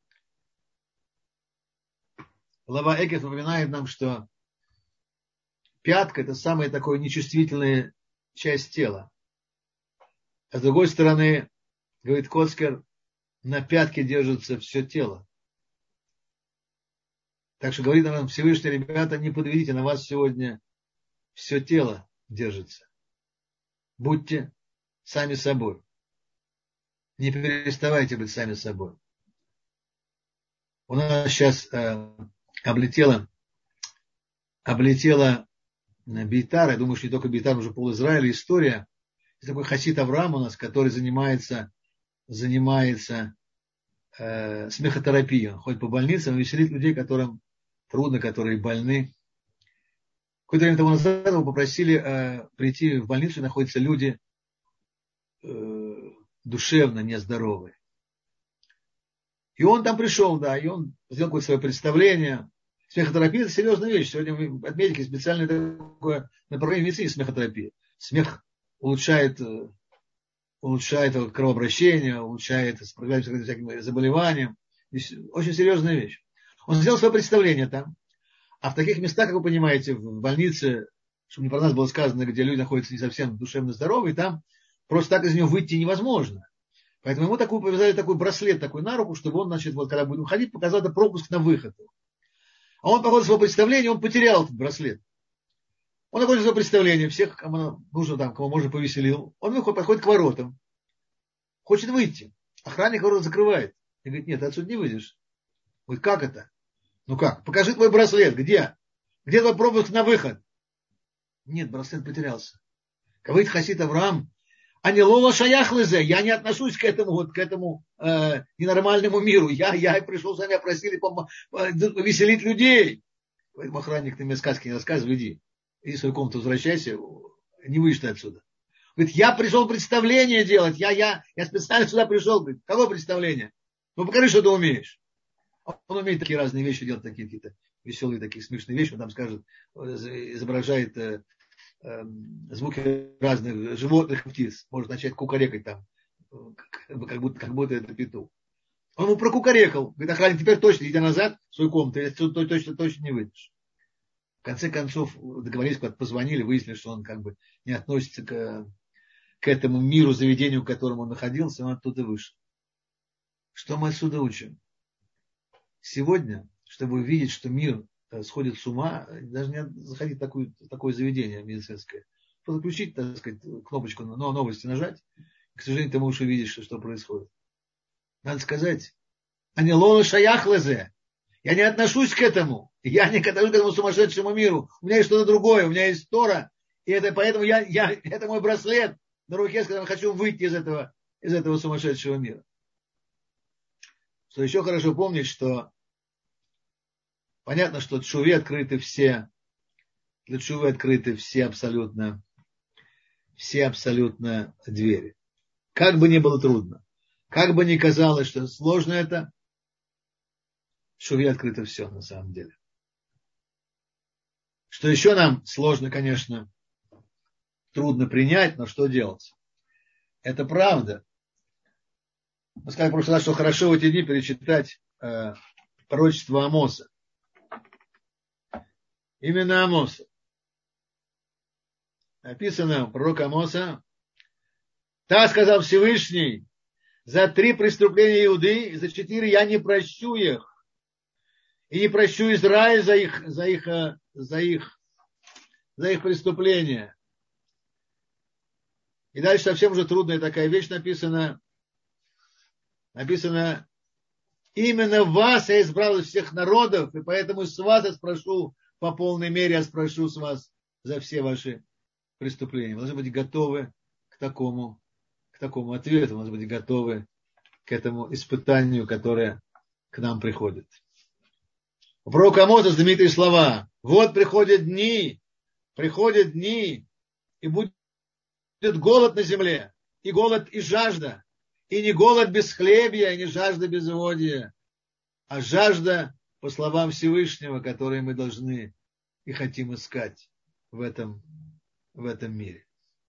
Глава Экев напоминает нам, что пятка – это самая такая нечувствительная часть тела. А с другой стороны, говорит Коцкер, на пятке держится все тело. Так что говорит нам Всевышний: ребята, не подведите, на вас сегодня все тело держится. Будьте сами собой. Не переставайте быть сами собой. У нас сейчас облетела Бейтар, я думаю, что не только Бейтар, уже пол Израиля, история. Есть такой хасид Авраам у нас, который занимается смехотерапией. Он ходит по больницам, веселит людей, которым трудно, которые больны. Какое-то время тому назад его попросили прийти в больницу, где находятся люди душевно нездоровые. И он там пришел, да, и он сделал какое-то свое представление. Смехотерапия – это серьезная вещь. Сегодня в медике специальное такое направление медицины смехотерапии. Смех улучшает кровообращение, справляется с всякими заболеваниями. Очень серьезная вещь. Он сделал свое представление там. А в таких местах, как вы понимаете, в больнице, чтобы не про нас было сказано, где люди находятся не совсем душевно здоровые, там просто так из него выйти невозможно. Поэтому ему повязали такой браслет такой на руку, чтобы он, значит, вот когда будет уходить, показал это пропуск на выход. А он, по ходу своего представления, он потерял этот браслет. Он находит свое представление, всех, кому нужно там, кого можно, повеселил. Он подходит к воротам, хочет выйти. Охранник ворот закрывает. И говорит: нет, ты отсюда не выйдешь. Говорит: как это? Ну как? Покажи твой браслет. Где? Где твой пропуск на выход? Нет, браслет потерялся. Говорит хасид Авраам: а не лола шаях лызе, я не отношусь к этому ненормальному миру. Я пришел, сами просили повеселить людей. Поэтому охранник: ты мне сказки не рассказывай, иди в свою комнату возвращайся, не выйдешь ты отсюда. Говорит: я пришел представление делать, я специально сюда пришел. Говорит: какое представление? Ну покажи, что ты умеешь. Он умеет такие разные вещи делать, такие какие-то веселые, такие смешные вещи. Он там скажет, изображает звуки разных животных, птиц. Может начать кукарекать там, как будто это петух. Он ему прокукарекал. Говорит: охранник, теперь точно иди назад в свою комнату, если точно не выйдешь. В конце концов договорились, когда позвонили, выяснили, что он как бы не относится к этому миру, заведению, в котором он находился, он оттуда вышел. Что мы отсюда учим? Сегодня, чтобы увидеть, что мир сходит с ума, даже не заходить в такое заведение медицинское. Просто включить, так сказать, кнопочку на новости нажать. К сожалению, ты можешь увидеть, что происходит. Надо сказать: они лола шаях лезе. Я не отношусь к этому. Я не отношусь к этому сумасшедшему миру. У меня есть что-то другое. У меня есть Тора. И поэтому это мой браслет на руке, с которым я хочу выйти из этого сумасшедшего мира. Что еще хорошо помнить, что понятно, что для тшувы открыты все абсолютно двери. Как бы ни было трудно, как бы ни казалось, что сложно это, тшуве открыто все на самом деле. Что еще нам сложно, конечно, трудно принять, но что делать? Это правда. Мы сказали в прошлый раз, что хорошо в эти дни перечитать пророчество Амоса. Именно Амоса. Написано у пророка Амоса: так сказал Всевышний: за 3 преступления Иуды, и за 4 я не прощу их. И не прощу Израиль за их преступления. И дальше совсем уже трудная такая вещь написана. Именно вас я избрал из всех народов, и поэтому с вас я спрошу по полной мере, я спрошу с вас за все ваши преступления. Вы должны быть готовы к такому ответу, вы должны быть готовы к этому испытанию, которое к нам приходит. У пророка Амоса знаменитые слова: вот приходят дни, и будет голод на земле, и голод и жажда, и не голод без хлебья, и не жажда безводья, а жажда, по словам Всевышнего, которые мы должны и хотим искать в этом мире.